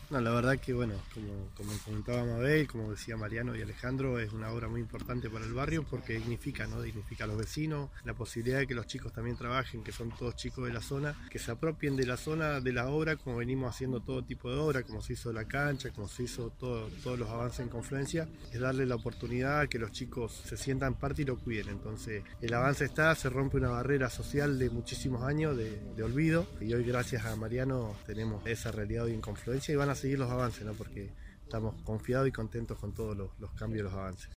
No, la verdad que bueno, como comentaba Mabel, como decía Mariano y Alejandro, es una obra muy importante para el barrio porque dignifica, ¿no? Dignifica a los vecinos, la posibilidad de que los chicos también trabajen, que son todos chicos de la zona, que se apropien de la zona, de la obra, como venimos haciendo todo tipo de obra, como se hizo la cancha, como se hizo todos los avances en Confluencia, es darle la oportunidad a que los chicos se sientan parte y lo cuiden. Entonces, el avance está, se rompe una barrera social de muchísimos años de olvido, y hoy gracias a Mariano tenemos esa realidad hoy en Confluencia y van a seguir los avances, ¿no? Porque estamos confiados y contentos con todos los cambios y los avances.